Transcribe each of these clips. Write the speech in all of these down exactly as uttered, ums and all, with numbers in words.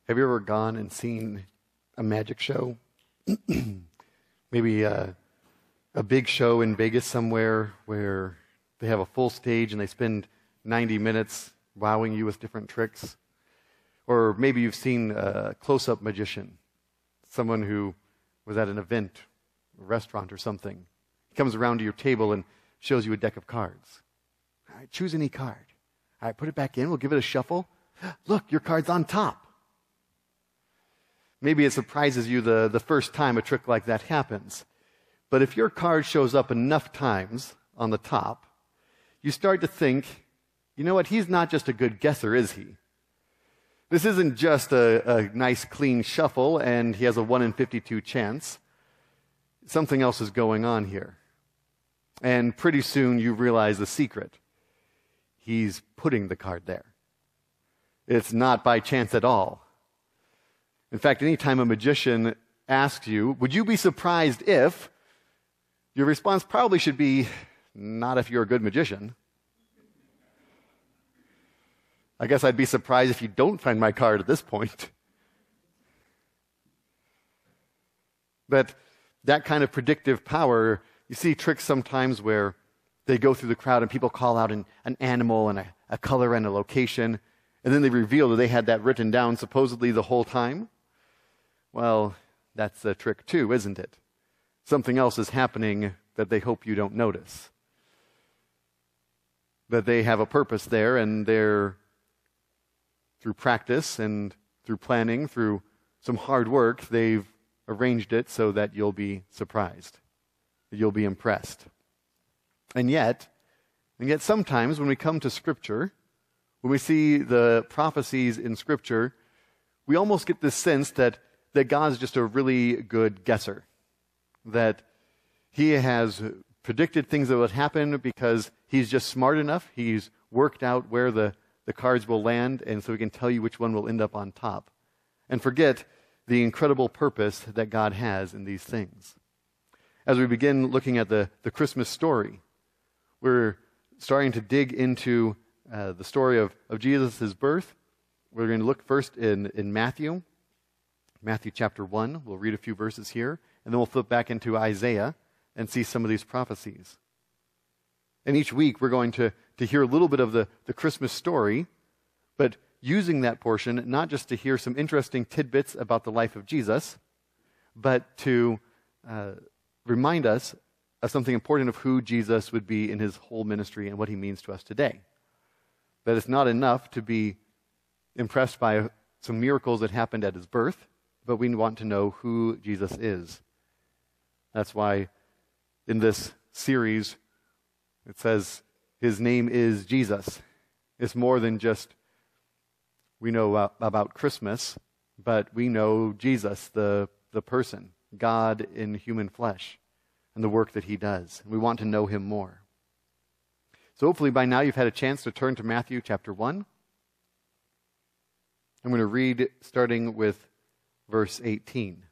Have you ever gone and seen a magic show? Maybe a, a big show in Vegas somewhere where they have a full stage and they spend ninety minutes wowing you with different tricks. Or maybe you've seen a close-up magician, someone who was at an event, a restaurant or something. He comes around to your table and shows you a deck of cards. All right, choose any card. All right, put it back in. We'll give it a shuffle. Look, your card's on top. Maybe it surprises you the, the first time a trick like that happens. But if your card shows up enough times on the top, you start to think, you know what, he's not just a good guesser, is he? This isn't just a, a nice clean shuffle and he has a one in fifty-two chance. Something else is going on here. And pretty soon you realize the secret. He's putting the card there. It's not by chance at all. In fact, anytime a magician asks you, would you be surprised if, your response probably should be, not if you're a good magician. I guess I'd be surprised if you don't find my card at this point. But that kind of predictive power, you see tricks sometimes where they go through the crowd and people call out an, an animal and a, a color and a location, and then they reveal that they had that written down supposedly the whole time. Well, that's a trick too, isn't it? Something else is happening that they hope you don't notice. But they have a purpose there, and they're, through practice and through planning, through some hard work, they've arranged it so that you'll be surprised, that you'll be impressed. And yet, and yet sometimes when we come to Scripture, when we see the prophecies in Scripture, we almost get this sense that that God's just a really good guesser, that he has predicted things that would happen because he's just smart enough. He's worked out where the, the cards will land, and so he can tell you which one will end up on top. And forget the incredible purpose that God has in these things. As we begin looking at the, the Christmas story, we're starting to dig into uh, the story of, of Jesus' birth. We're going to look first in, in Matthew. Matthew chapter one, we'll read a few verses here, and then we'll flip back into Isaiah and see some of these prophecies. And each week we're going to, to hear a little bit of the, the Christmas story, but using that portion not just to hear some interesting tidbits about the life of Jesus, but to uh, remind us of something important of who Jesus would be in his whole ministry and what he means to us today. That it's not enough to be impressed by some miracles that happened at his birth, but we want to know who Jesus is. That's why in this series it says his name is Jesus. It's more than just we know uh, about Christmas, but we know Jesus, the, the person, God in human flesh, and the work that he does. And we want to know him more. So hopefully by now you've had a chance to turn to Matthew chapter one. I'm going to read starting with verse eighteen.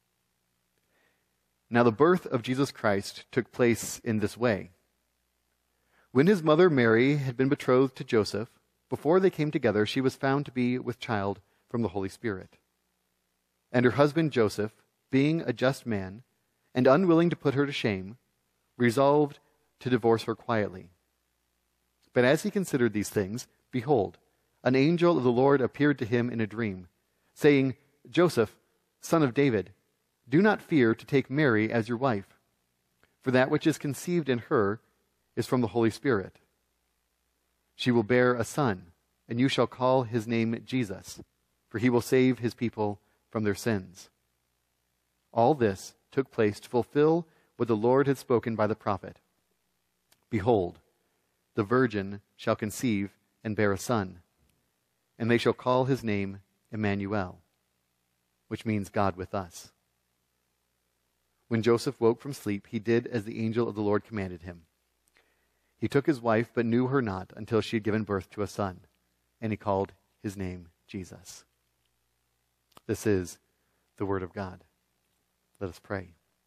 Now the birth of Jesus Christ took place in this way. When his mother Mary had been betrothed to Joseph, before they came together, she was found to be with child from the Holy Spirit. And her husband Joseph, being a just man, and unwilling to put her to shame, resolved to divorce her quietly. But as he considered these things, behold, an angel of the Lord appeared to him in a dream, saying, Joseph, son of David, do not fear to take Mary as your wife, for that which is conceived in her is from the Holy Spirit. She will bear a son, and you shall call his name Jesus, for he will save his people from their sins. All this took place to fulfill what the Lord had spoken by the prophet. Behold, the virgin shall conceive and bear a son, and they shall call his name Emmanuel, which means God with us. When Joseph woke from sleep, he did as the angel of the Lord commanded him. He took his wife, but knew her not until she had given birth to a son, and he called his name Jesus. This is the word of God. Let us pray.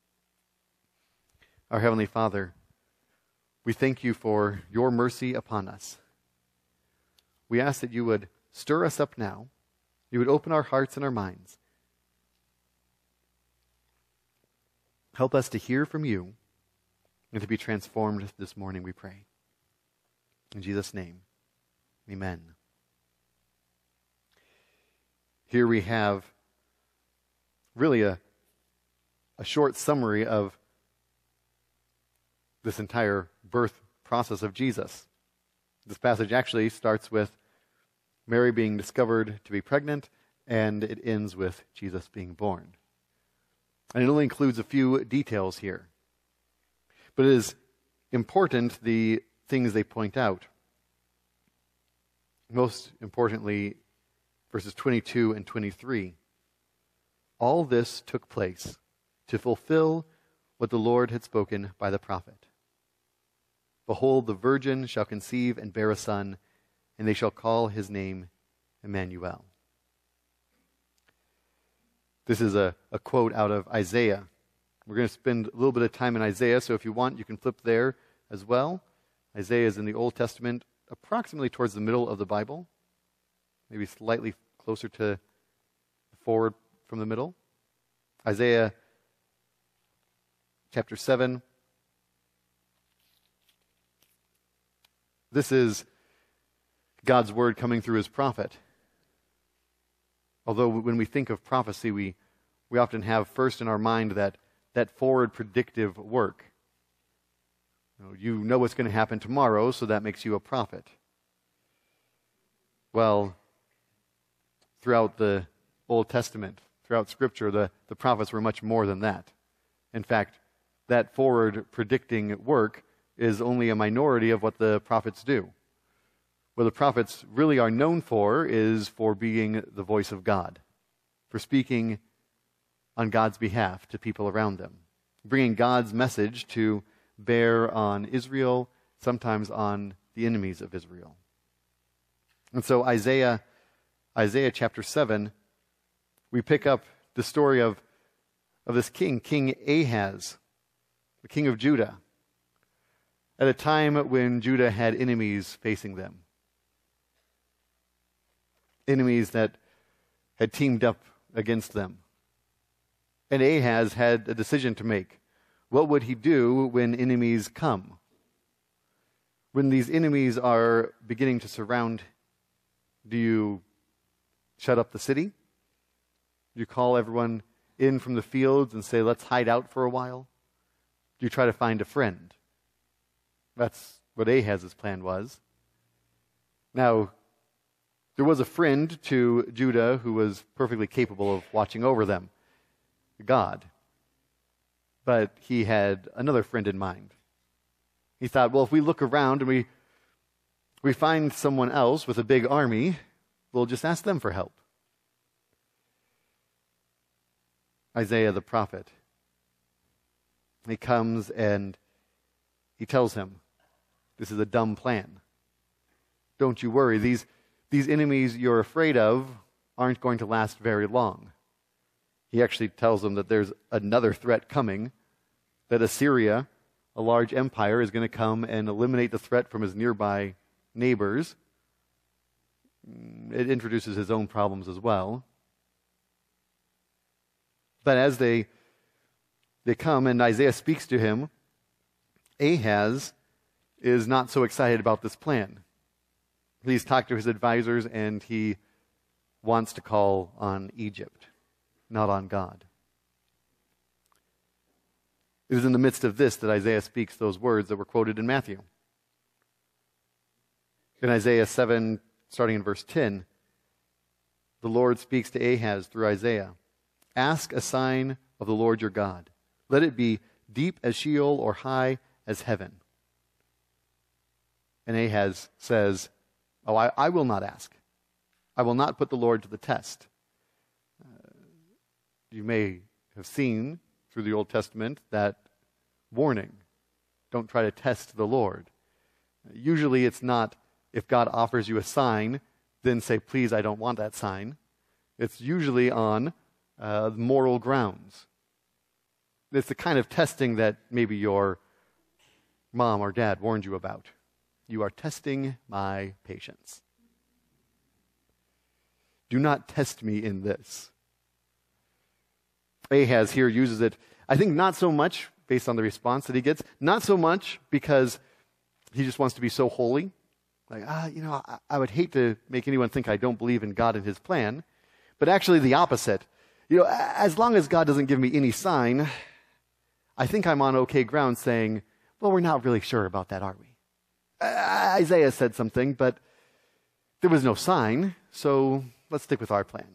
Our Heavenly Father, we thank you for your mercy upon us. We ask that you would stir us up now, You would open our hearts and our minds. Help us to hear from you and to be transformed this morning, we pray. In Jesus' name, amen. Here we have really a, a short summary of this entire birth process of Jesus. This passage actually starts with Mary being discovered to be pregnant, and it ends with Jesus being born. And it only includes a few details here. But it is important, the things they point out. Most importantly, verses twenty-two and twenty-three. All this took place to fulfill what the Lord had spoken by the prophet. Behold, the virgin shall conceive and bear a son, and they shall call his name Emmanuel. This is a, a quote out of Isaiah. We're going to spend a little bit of time in Isaiah, so if you want, you can flip there as well. Isaiah is in the Old Testament, approximately towards the middle of the Bible, maybe slightly closer to forward from the middle. Isaiah chapter seven. This is God's word coming through his prophet. Although when we think of prophecy, we, we often have first in our mind that, that forward predictive work. You know, you know what's going to happen tomorrow, so that makes you a prophet. Well, throughout the Old Testament, throughout Scripture, the, the prophets were much more than that. In fact, that forward predicting work is only a minority of what the prophets do. What the prophets really are known for is for being the voice of God, for speaking on God's behalf to people around them, bringing God's message to bear on Israel, sometimes on the enemies of Israel. And so Isaiah, Isaiah chapter seven, we pick up the story of, of this king, King Ahaz, the king of Judah, at a time when Judah had enemies facing them. Enemies that had teamed up against them. And Ahaz had a decision to make. What would he do when enemies come? When these enemies are beginning to surround, do you shut up the city? Do you call everyone in from the fields and say, let's hide out for a while? Do you try to find a friend? That's what Ahaz's plan was. Now, there was a friend to Judah who was perfectly capable of watching over them, God. But he had another friend in mind. He thought, well, if we look around and we, we find someone else with a big army, we'll just ask them for help. Isaiah the prophet, he comes and he tells him, this is a dumb plan. Don't you worry. These, these enemies you're afraid of aren't going to last very long. He actually tells them that there's another threat coming, that Assyria, a large empire, is going to come and eliminate the threat from his nearby neighbors. It introduces his own problems as well. But as they, they come and Isaiah speaks to him, Ahaz is not so excited about this plan. He's talked to his advisors and he wants to call on Egypt, not on God. It is in the midst of this that Isaiah speaks those words that were quoted in Matthew. In Isaiah seven, starting in verse ten, the Lord speaks to Ahaz through Isaiah. Ask a sign of the Lord your God. Let it be deep as Sheol or high as heaven. And Ahaz says, oh, I, I will not ask. I will not put the Lord to the test. Uh, you may have seen through the Old Testament that warning. Don't try to test the Lord. Usually it's not if God offers you a sign, then say, please, I don't want that sign. It's usually on uh, moral grounds. It's the kind of testing that maybe your mom or dad warned you about. You are testing my patience. Do not test me in this. Ahaz here uses it, I think not so much based on the response that he gets, not so much because he just wants to be so holy. Like, ah, you know, I, I would hate to make anyone think I don't believe in God and his plan, but actually the opposite. You know, as long as God doesn't give me any sign, I think I'm on okay ground saying, well, we're not really sure about that, are we? Uh, Isaiah said something, but there was no sign, so let's stick with our plan.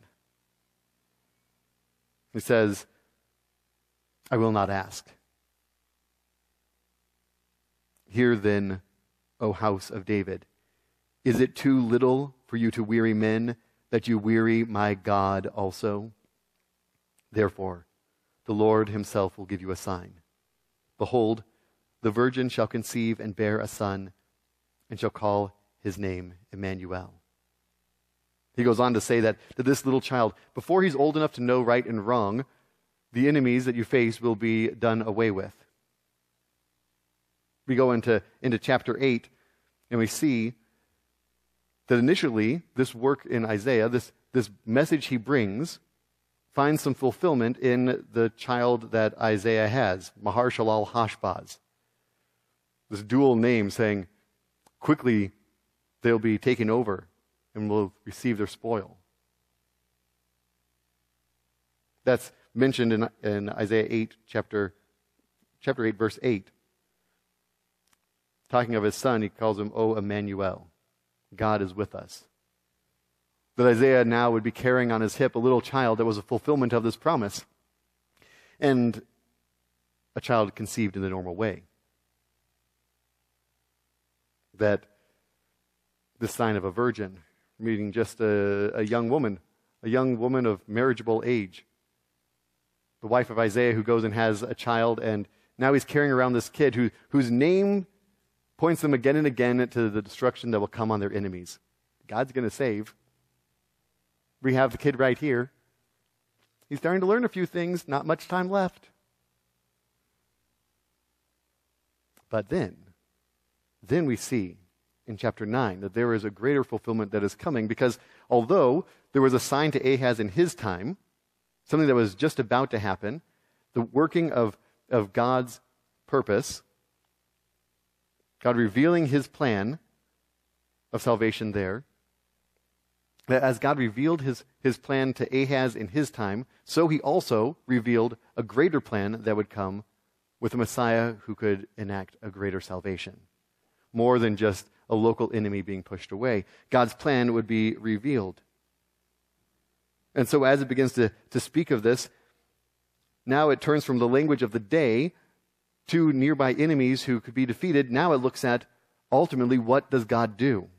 He says, I will not ask. Hear then, O house of David, is it too little for you to weary men, that you weary my God also? Therefore, the Lord himself will give you a sign. Behold, the virgin shall conceive and bear a son, and shall call his name Emmanuel. He goes on to say that, that this little child, before he's old enough to know right and wrong, the enemies that you face will be done away with. We go into, into chapter eight, and we see that initially, this work in Isaiah, this, this message he brings, finds some fulfillment in the child that Isaiah has, Maher-shalal-Hash-Baz. This dual name saying, quickly they'll be taken over and will receive their spoil. That's mentioned in, in Isaiah eight, chapter, chapter eight, verse eight. Talking of his son, he calls him, O Emmanuel. God is with us. That Isaiah now would be carrying on his hip a little child that was a fulfillment of this promise. And a child conceived in the normal way. That the sign of a virgin, meaning just a, a young woman, a young woman of marriageable age. The wife of Isaiah who goes and has a child, and now he's carrying around this kid who, whose name points them again and again to the destruction that will come on their enemies. God's going to save. We have the kid right here. He's starting to learn a few things, not much time left. But then, then we see in chapter nine that there is a greater fulfillment that is coming, because although there was a sign to Ahaz in his time, something that was just about to happen, the working of, of God's purpose, God revealing his plan of salvation there, that as God revealed his, his plan to Ahaz in his time, so he also revealed a greater plan that would come with a Messiah who could enact a greater salvation. More than just a local enemy being pushed away. God's plan would be revealed. And so as it begins to, to speak of this, now it turns from the language of the day to nearby enemies who could be defeated. Now it looks at, ultimately, what does God do?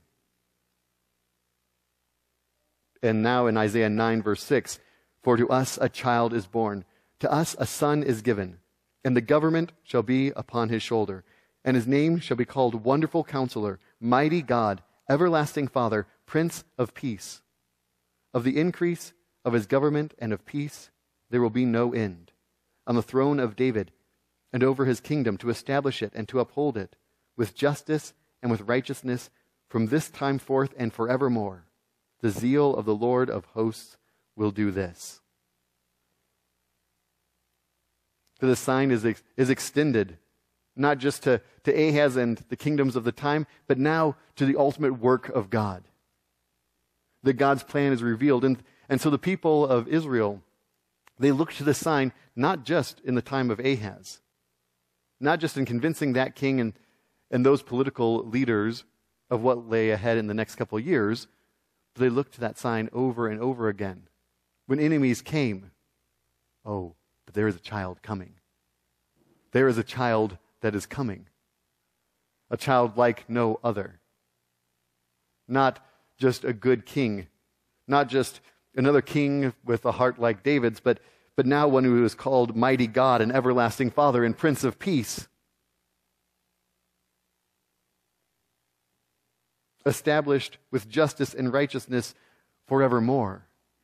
And now in Isaiah nine, verse six, for to us a child is born, to us a son is given, and the government shall be upon his shoulder, and his name shall be called Wonderful Counselor, Mighty God, Everlasting Father, Prince of Peace. Of the increase of his government and of peace there will be no end, on the throne of David, and over his kingdom, to establish it and to uphold it with justice and with righteousness from this time forth and forevermore. The zeal of the Lord of hosts will do this. For the sign is, ex- is extended, not just to, to Ahaz and the kingdoms of the time, but now to the ultimate work of God. That God's plan is revealed. And, and so the people of Israel, they look to the sign not just in the time of Ahaz, not just in convincing that king and, and those political leaders of what lay ahead in the next couple of years, but they looked to that sign over and over again. When enemies came, oh, but there is a child coming. There is a child that is coming. A child like no other. Not just a good king. Not just another king with a heart like David's, but but now one who is called Mighty God and Everlasting Father and Prince of Peace. Established with justice and righteousness forevermore.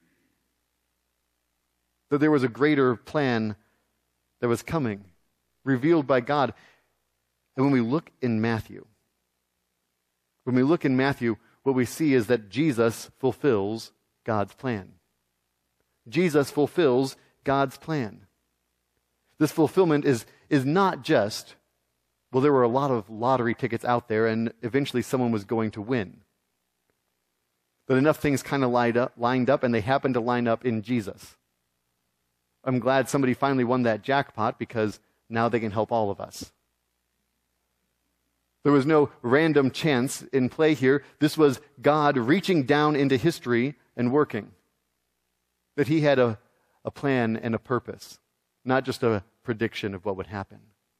That there was a greater plan that was coming, revealed by God. And when we look in Matthew, when we look in Matthew, what we see is that Jesus fulfills God's plan. Jesus fulfills God's plan. This fulfillment is, is not just, well, there were a lot of lottery tickets out there and eventually someone was going to win. But enough things kind of lined up, lined up and they happened to line up in Jesus. I'm glad somebody finally won that jackpot because now they can help all of us. There was no random chance in play here. This was God reaching down into history and working. That he had a, a plan and a purpose, not just a prediction of what would happen.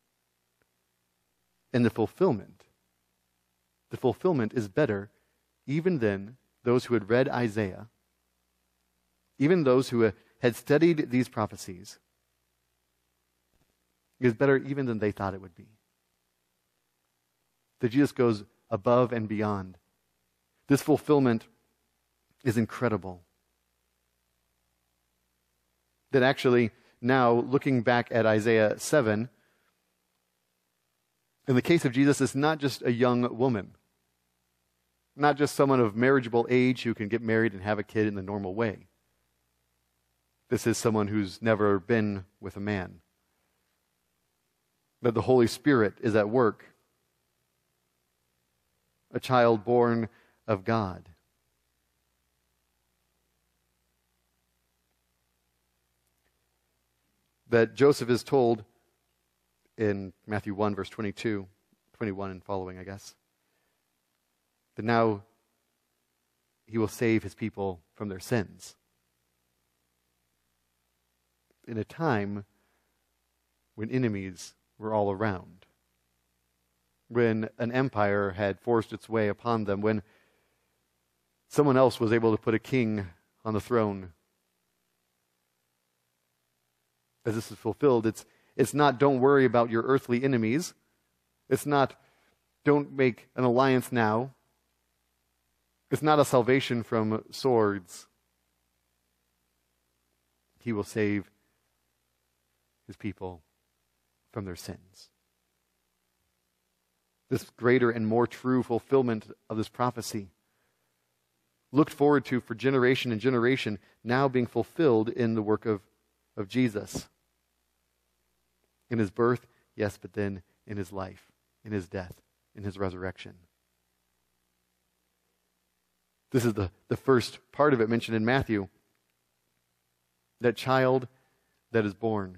And the fulfillment, the fulfillment is better even than those who had read Isaiah, even those who had studied these prophecies. It is better even than they thought it would be. That Jesus goes above and beyond. This fulfillment is incredible. That actually, now looking back at Isaiah seven, in the case of Jesus, it's not just a young woman, not just someone of marriageable age who can get married and have a kid in the normal way. This is someone who's never been with a man. That the Holy Spirit is at work. A child born of God. That Joseph is told in Matthew one, verse twenty-two, twenty-one and following, I guess, that now he will save his people from their sins. In a time when enemies were all around. When an empire had forced its way upon them, when someone else was able to put a king on the throne. As this is fulfilled, it's, it's not don't worry about your earthly enemies. It's not don't make an alliance now. It's not a salvation from swords. He will save his people from their sins. This greater and more true fulfillment of this prophecy, looked forward to for generation and generation, now being fulfilled in the work of, of Jesus. In his birth, yes, but then in his life, in his death, in his resurrection. This is the, the first part of it mentioned in Matthew. That child that is born.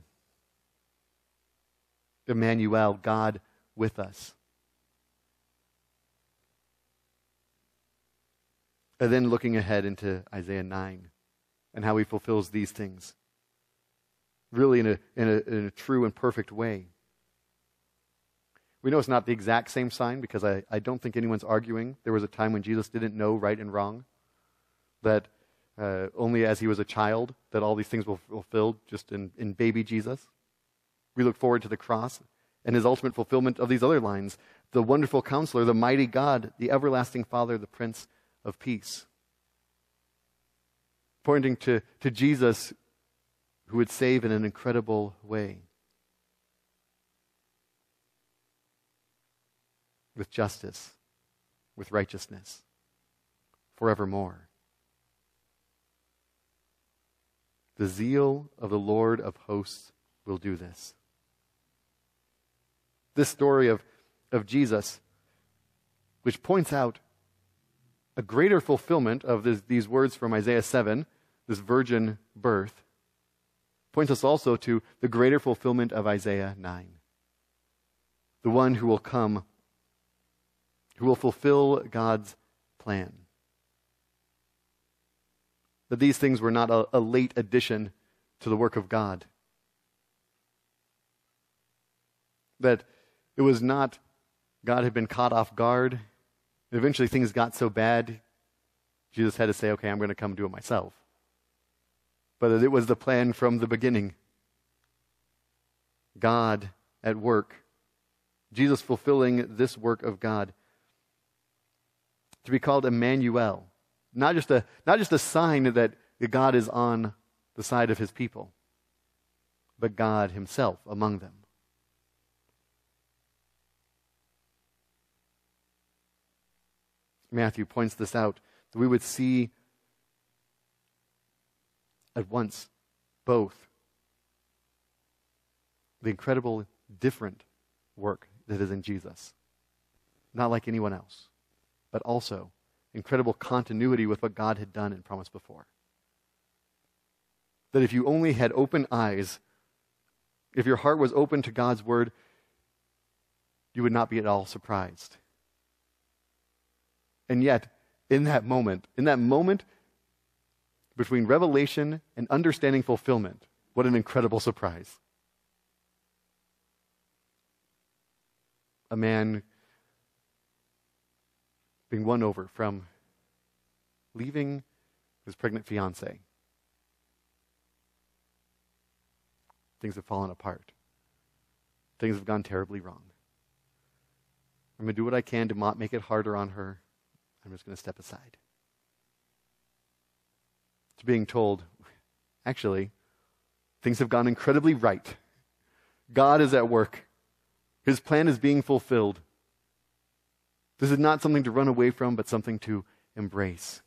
Emmanuel, God with us. And then looking ahead into Isaiah nine and how he fulfills these things. Really in a, in a, in a true and perfect way. We know it's not the exact same sign because I, I don't think anyone's arguing. There was a time when Jesus didn't know right and wrong. That uh, only as he was a child that all these things were fulfilled just in, in baby Jesus. We look forward to the cross and his ultimate fulfillment of these other lines. The wonderful counselor, the mighty God, the everlasting Father, the Prince of Peace. Pointing to, to Jesus who would save in an incredible way. With justice, with righteousness, forevermore. The zeal of the Lord of hosts will do this. This story of, of Jesus, which points out a greater fulfillment of this, these words from Isaiah seven, this virgin birth, points us also to the greater fulfillment of Isaiah nine. The one who will come, who will fulfill God's plan. That these things were not a, a late addition to the work of God. That it was not God had been caught off guard. And eventually things got so bad, Jesus had to say, okay, I'm going to come do it myself. But that it was the plan from the beginning. God at work. Jesus fulfilling this work of God. To be called Emmanuel. Not just a, not just a sign that God is on the side of his people, but God himself among them. Matthew points this out, that we would see at once both the incredible different work that is in Jesus, not like anyone else, but also incredible continuity with what God had done and promised before. That if you only had open eyes, if your heart was open to God's word, you would not be at all surprised. And yet, in that moment, in that moment between revelation and understanding fulfillment, what an incredible surprise. A man being won over from leaving his pregnant fiancée. Things have fallen apart. Things have gone terribly wrong. I'm going to do what I can to not make it harder on her. I'm just going to step aside. To being told, actually, things have gone incredibly right. God is at work. His plan is being fulfilled. This is not something to run away from, but something to embrace.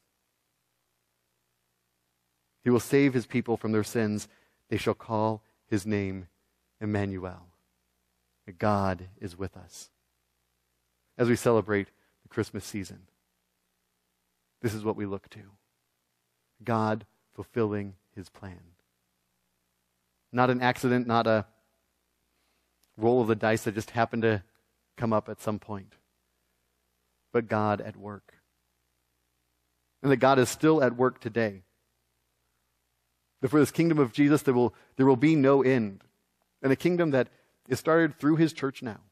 He will save his people from their sins. They shall call his name Emmanuel. God is with us. As we celebrate the Christmas season, this is what we look to. God fulfilling his plan. Not an accident, not a roll of the dice that just happened to come up at some point, but God at work. And that God is still at work today. That for this kingdom of Jesus, there will, there will be no end. And a kingdom that is started through his church now.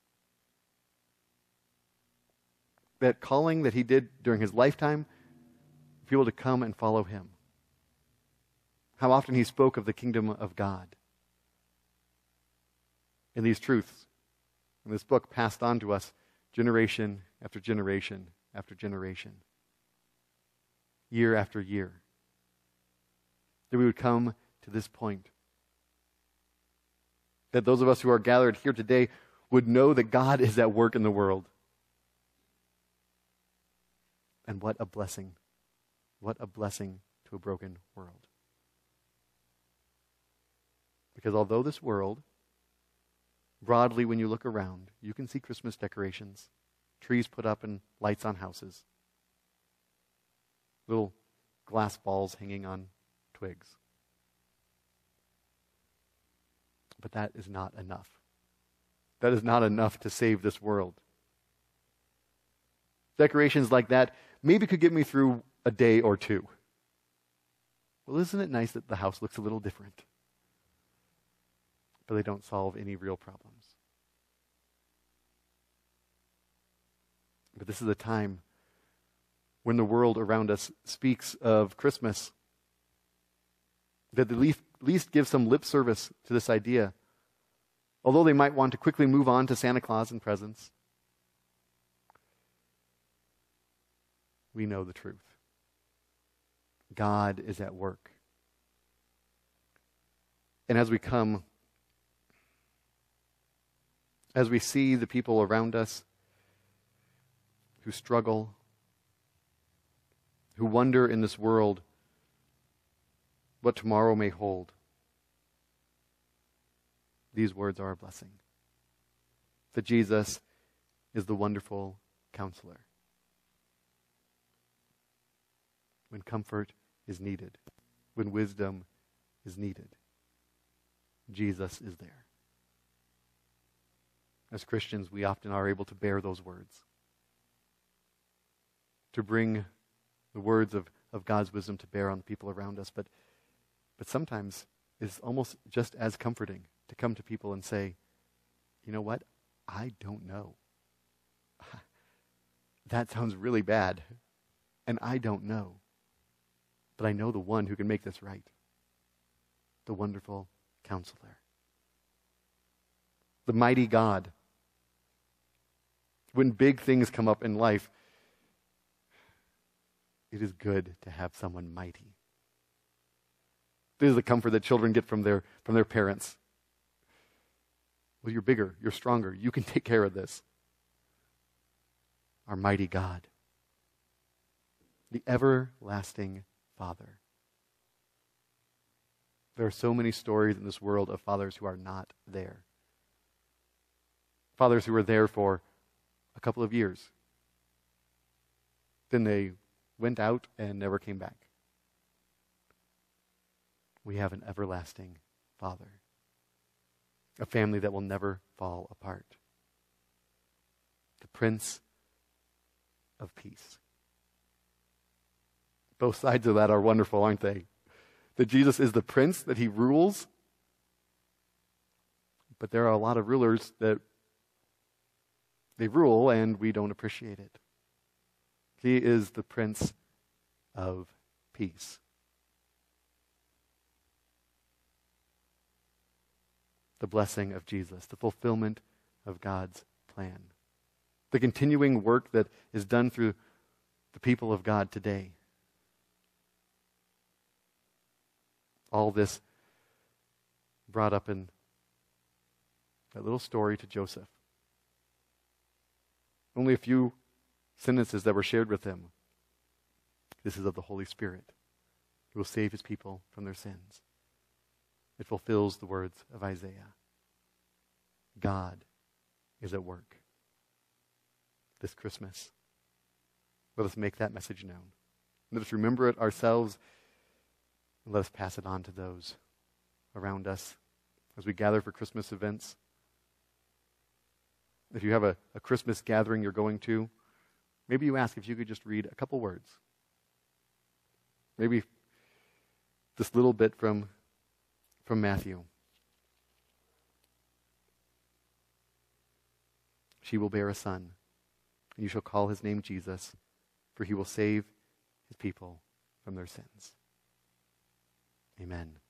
That calling that he did during his lifetime, people to come and follow him. How often he spoke of the kingdom of God. And these truths in this book passed on to us generation after generation after generation. Year after year. That we would come to this point. That those of us who are gathered here today would know that God is at work in the world. And what a blessing. What a blessing to a broken world. Because although this world, broadly when you look around, you can see Christmas decorations, trees put up and lights on houses, little glass balls hanging on twigs. But that is not enough. That is not enough to save this world. Decorations like that maybe could get me through a day or two. Well, isn't it nice that the house looks a little different? But they don't solve any real problems. But this is a time when the world around us speaks of Christmas that at least, least give some lip service to this idea. Although they might want to quickly move on to Santa Claus and presents, we know the truth. God is at work. And as we come, as we see the people around us who struggle, who wonder in this world what tomorrow may hold, these words are a blessing. That Jesus is the wonderful counselor. When comfort is needed, when wisdom is needed, Jesus is there. As Christians, we often are able to bear those words, to bring the words of, of God's wisdom to bear on the people around us. But, but sometimes it's almost just as comforting to come to people and say, you know what? I don't know. That sounds really bad. And I don't know. But I know the one who can make this right. The wonderful counselor. The mighty God. When big things come up in life, it is good to have someone mighty. This is the comfort that children get from their, from their parents. Well, you're bigger, you're stronger, you can take care of this. Our mighty God. The everlasting Father. There are so many stories in this world of fathers who are not there. Fathers who were there for a couple of years. Then they went out and never came back. We have an everlasting Father. A family that will never fall apart. The Prince of Peace. Both sides of that are wonderful, aren't they? That Jesus is the Prince, that he rules. But there are a lot of rulers that they rule and we don't appreciate it. He is the Prince of Peace. The blessing of Jesus, the fulfillment of God's plan. The continuing work that is done through the people of God today. All this brought up in that little story to Joseph. Only a few sentences that were shared with him. This is of the Holy Spirit, who will save his people from their sins. It fulfills the words of Isaiah. God is at work this Christmas. Let us make that message known. Let us remember it ourselves, and let us pass it on to those around us as we gather for Christmas events. If you have a, a Christmas gathering you're going to, maybe you ask if you could just read a couple words. Maybe this little bit from, from Matthew. She will bear a son, and you shall call his name Jesus, for he will save his people from their sins. Amen.